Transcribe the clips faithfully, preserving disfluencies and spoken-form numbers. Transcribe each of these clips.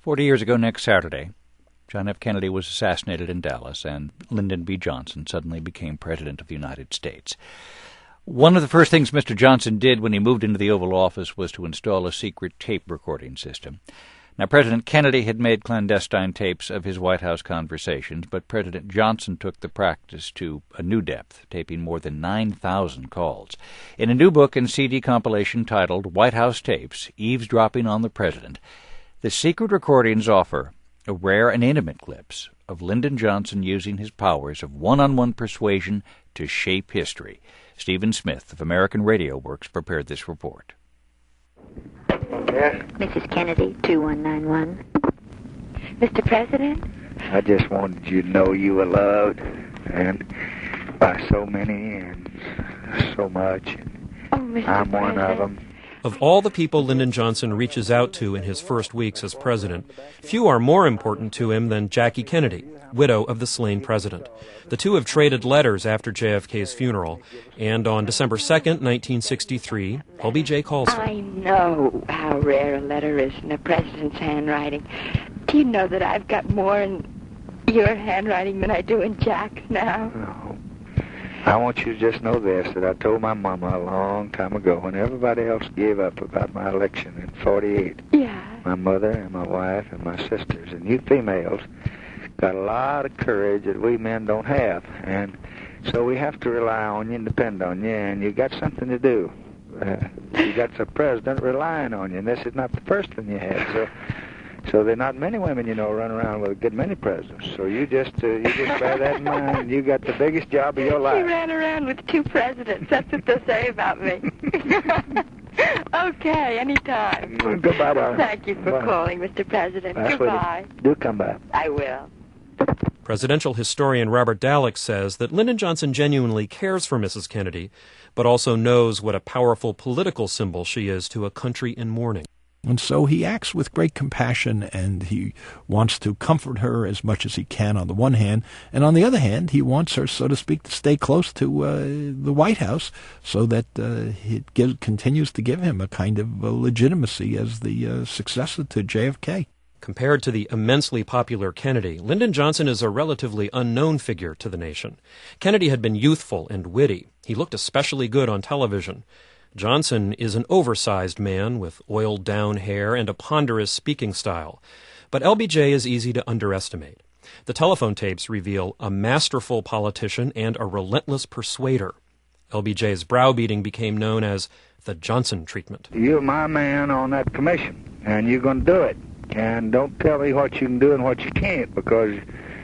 Forty years ago next Saturday, John F. Kennedy was assassinated in Dallas, and Lyndon B. Johnson suddenly became President of the United States. One of the first things Mister Johnson did when he moved into the Oval Office was to install a secret tape recording system. Now, President Kennedy had made clandestine tapes of his White House conversations, but President Johnson took the practice to a new depth, taping more than nine thousand calls. In a new book and C D compilation titled White House Tapes, Eavesdropping on the President, the secret recordings offer a rare and intimate clips of Lyndon Johnson using his powers of one-on-one persuasion to shape history. Stephen Smith of American Radio Works prepared this report. Yes? Missus Kennedy, two one nine one. Mister President? I just wanted you to know you were loved, and by so many and so much. Oh, Mister I'm one President. of them. Of all the people Lyndon Johnson reaches out to in his first weeks as president, few are more important to him than Jackie Kennedy, widow of the slain president. The two have traded letters after J F K's funeral, and on December second, nineteen sixty-three, L B J calls her. I know how rare a letter is in a president's handwriting. Do you know that I've got more in your handwriting than I do in Jack's now? No. I want you to just know this, that I told my mama a long time ago, when everybody else gave up about my election in forty-eight. Yeah. My mother and my wife and my sisters and you females got a lot of courage that we men don't have. And so we have to rely on you and depend on you, and you got something to do. Uh, you got the president relying on you, and this is not the first one you had. So so there are not many women, you know, run around with a good many presidents. So you just uh, you just bear that in mind. You got the biggest job of your She life. ran around with two presidents. That's what they'll say about me. Okay, anytime. Goodbye, darling. Thank you for Bye. calling, Mister President. That's what Goodbye. it- Do come back. I will. Presidential historian Robert Dallek says that Lyndon Johnson genuinely cares for Missus Kennedy, but also knows what a powerful political symbol she is to a country in mourning. And so he acts with great compassion, and he wants to comfort her as much as he can on the one hand, and on the other hand, he wants her, so to speak, to stay close to uh, the White House so that uh, it gives, continues to give him a kind of uh, legitimacy as the uh, successor to J F K. Compared to the immensely popular Kennedy, Lyndon Johnson is a relatively unknown figure to the nation. Kennedy had been youthful and witty. He looked especially good on television. Johnson is an oversized man with oiled-down hair and a ponderous speaking style. But L B J is easy to underestimate. The telephone tapes reveal a masterful politician and a relentless persuader. L B J's browbeating became known as the Johnson treatment. You're my man on that commission, and you're going to do it. And don't tell me what you can do and what you can't, because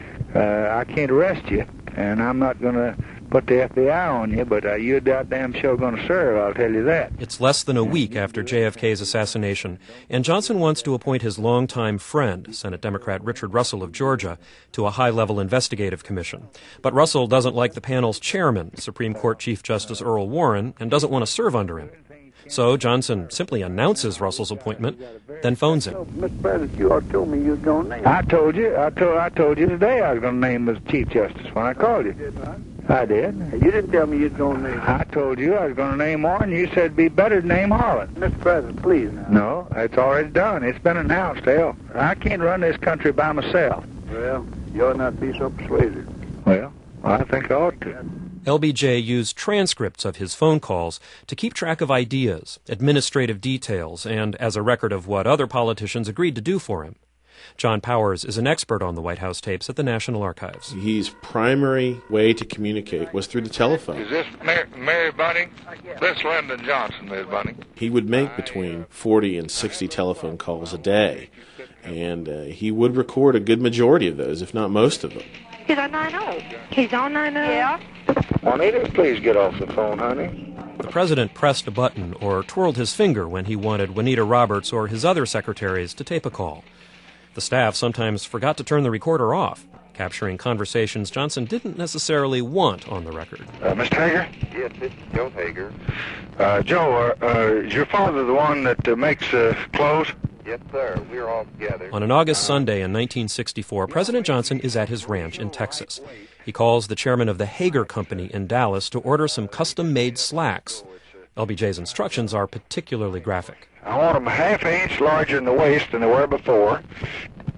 uh, I can't arrest you, and I'm not going to put the F B I on you, but uh, you're goddamn sure going to serve, I'll tell you that. It's less than a week after J F K's assassination, and Johnson wants to appoint his longtime friend, Senate Democrat Richard Russell of Georgia, to a high-level investigative commission. But Russell doesn't like the panel's chairman, Supreme Court Chief Justice Earl Warren, and doesn't want to serve under him. So Johnson simply announces Russell's appointment, then phones him. Mister President, you all told me you was going to name I told you. I told I told you today I was going to name him as Chief Justice when I called you. I did. You didn't tell me you was going to name him. I told you I was going to name Warren. You said it'd be better to name Harlan. Mister President, please now. No, it's already done. It's been announced, hell. I can't run this country by myself. Well, you ought not be so persuasive. Well, I think I ought to. L B J used transcripts of his phone calls to keep track of ideas, administrative details, and as a record of what other politicians agreed to do for him. John Powers is an expert on the White House tapes at the National Archives. His primary way to communicate was through the telephone. Is this Mary, Mary Bunning? This Lyndon Johnson, Miss Bunning. He would make between forty and sixty telephone calls a day, and uh, he would record a good majority of those, if not most of them. He's on nine oh. He's on nine oh? Yeah. Juanita, please get off the phone, honey. The president pressed a button or twirled his finger when he wanted Juanita Roberts or his other secretaries to tape a call. The staff sometimes forgot to turn the recorder off, capturing conversations Johnson didn't necessarily want on the record. Uh, Mister Hager? Yes, this is Joe Hager. Uh, Joe, uh, uh, is your father the one that uh, makes uh, clothes? Yes, sir. We're all together. On an August Sunday in nineteen sixty-four, President Johnson is at his ranch in Texas. He calls the chairman of the Hager Company in Dallas to order some custom-made slacks. L B J's instructions are particularly graphic. I want them half an inch larger in the waist than they were before,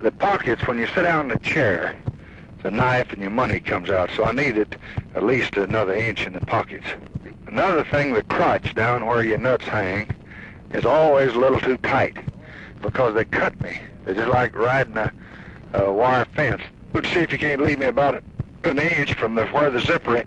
the pockets, when you sit down in the chair, the knife and your money comes out, so I needed at least another inch in the pockets. Another thing, the crotch down where your nuts hang is always a little too tight because they cut me. It's just like riding a, a wire fence. But see if you can't leave me about an inch from the, where the zipper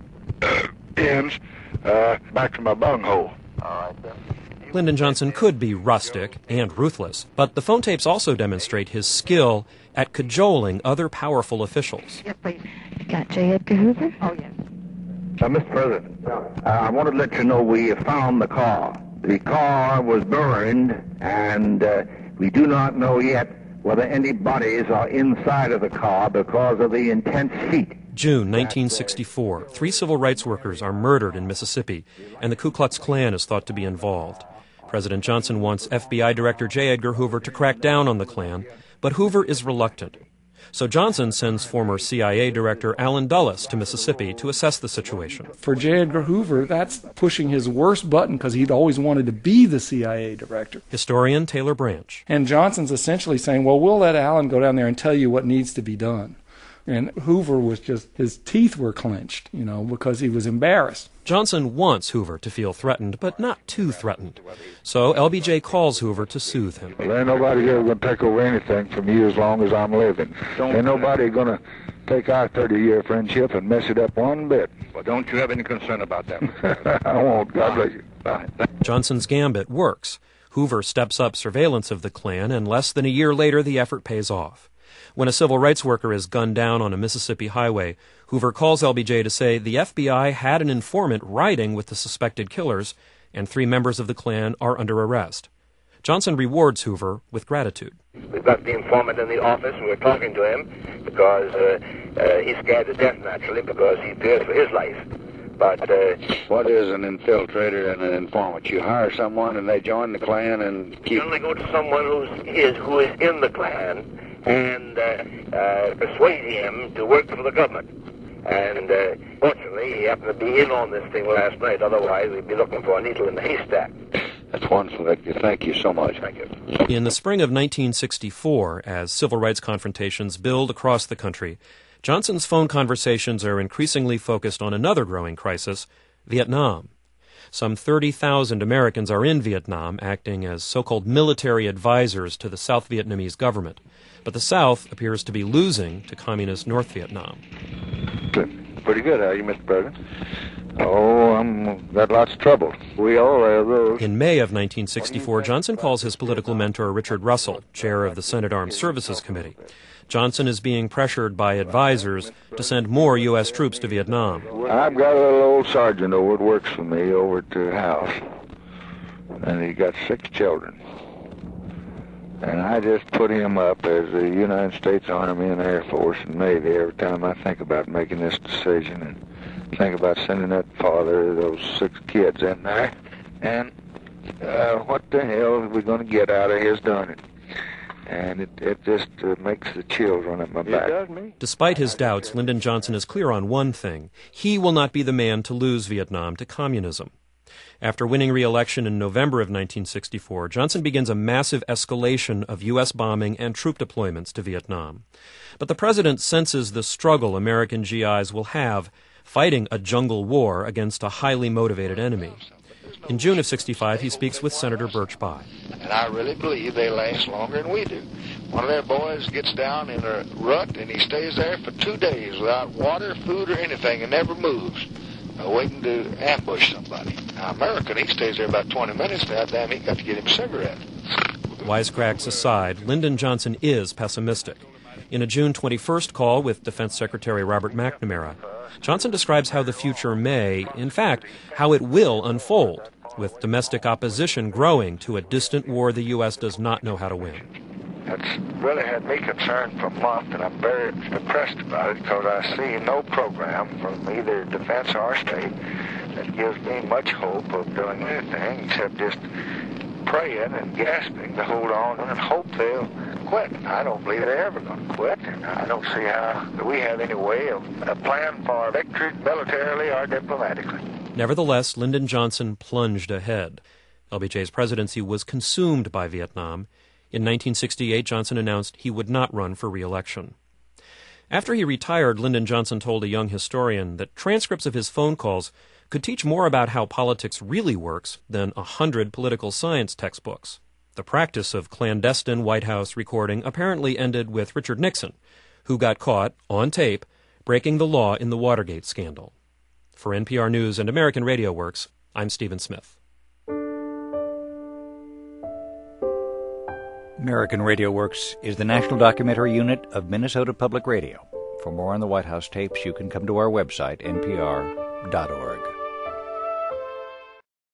ends uh, back to my bunghole. All right, then. Lyndon Johnson could be rustic and ruthless, but the phone tapes also demonstrate his skill at cajoling other powerful officials. Yes, please. Got J. Edgar Hoover? Oh, yes. Uh, Mister President, uh, I wanted to let you know we have found the car. The car was burned, and uh, we do not know yet whether any bodies are inside of the car because of the intense heat. June nineteen sixty-four. Three civil rights workers are murdered in Mississippi, and the Ku Klux Klan is thought to be involved. President Johnson wants F B I Director J. Edgar Hoover to crack down on the Klan, but Hoover is reluctant. So Johnson sends former C I A Director Allen Dulles to Mississippi to assess the situation. For J. Edgar Hoover, that's pushing his worst button because he'd always wanted to be the C I A director. Historian Taylor Branch. And Johnson's essentially saying, well, we'll let Allen go down there and tell you what needs to be done. And Hoover was just, his teeth were clenched, you know, because he was embarrassed. Johnson wants Hoover to feel threatened, but not too threatened. So L B J calls Hoover to soothe him. Well, ain't nobody ever going to take over anything from you as long as I'm living. Don't ain't nobody going to take our thirty-year friendship and mess it up one bit. Well, don't you have any concern about that? I won't. God bless you. Bye. Johnson's gambit works. Hoover steps up surveillance of the Klan, and less than a year later, the effort pays off. When a civil rights worker is gunned down on a Mississippi highway, Hoover calls L B J to say the F B I had an informant riding with the suspected killers, and three members of the Klan are under arrest. Johnson rewards Hoover with gratitude. We've got the informant in the office, and we're talking to him because uh, uh, he's scared to death, naturally, because he fears for his life. But uh, what is an infiltrator and an informant? You hire someone and they join the Klan and keep... You only go to someone who's, is, who is in the Klan and uh, uh, persuade him to work for the government. And uh, fortunately, he happened to be in on this thing last night. Otherwise, we'd be looking for a needle in the haystack. That's wonderful, Victor. Thank you so much. Thank you. In the spring of nineteen sixty-four, as civil rights confrontations build across the country, Johnson's phone conversations are increasingly focused on another growing crisis, Vietnam. Some thirty thousand Americans are in Vietnam, acting as so-called military advisors to the South Vietnamese government. But the South appears to be losing to communist North Vietnam. Pretty good, how are you, Mister President? Oh, I'm got lots of trouble. We all have those. In May of nineteen sixty-four, Johnson calls his political mentor Richard Russell, chair of the Senate Armed Services Committee. Johnson is being pressured by advisors to send more U S troops to Vietnam. I've got a little old sergeant over that works for me over at the house, and he got six children. And I just put him up as the United States Army and Air Force and Navy every time I think about making this decision and think about sending that father those six kids in there. And uh, what the hell are we going to get out of his doing it? And it, it just uh, makes the chills run up my back. It does me. Despite his doubts, Lyndon Johnson is clear on one thing. He will not be the man to lose Vietnam to communism. After winning re-election in November of nineteen sixty-four, Johnson begins a massive escalation of U S bombing and troop deployments to Vietnam. But the president senses the struggle American G Is will have fighting a jungle war against a highly motivated enemy. In June of sixty-five, he speaks with Senator Birch Bayh. And I really believe they last longer than we do. One of their boys gets down in a rut, and he stays there for two days without water, food, or anything, and never moves, uh, waiting to ambush somebody. Now, American, he stays there about twenty minutes. God damn, he got to get him a cigarette. Wisecracks aside, Lyndon Johnson is pessimistic. In a June twenty-first call with Defense Secretary Robert McNamara, Johnson describes how the future may, in fact, how it will unfold, with domestic opposition growing to a distant war the U S does not know how to win. That's really had me concerned for a month, and I'm very depressed about it because I see no program from either defense or state that gives me much hope of doing anything except just praying and gasping to hold on and hope they'll quit. I don't believe they're ever going to quit, and I don't see how we have any way of a plan for victory militarily or diplomatically. Nevertheless, Lyndon Johnson plunged ahead. L B J's presidency was consumed by Vietnam. In nineteen sixty-eight, Johnson announced he would not run for re-election. After he retired, Lyndon Johnson told a young historian that transcripts of his phone calls could teach more about how politics really works than a hundred political science textbooks. The practice of clandestine White House recording apparently ended with Richard Nixon, who got caught, on tape, breaking the law in the Watergate scandal. For N P R News and American Radio Works, I'm Stephen Smith. American Radio Works is the national documentary unit of Minnesota Public Radio. For more on the White House tapes, you can come to our website, N P R dot org.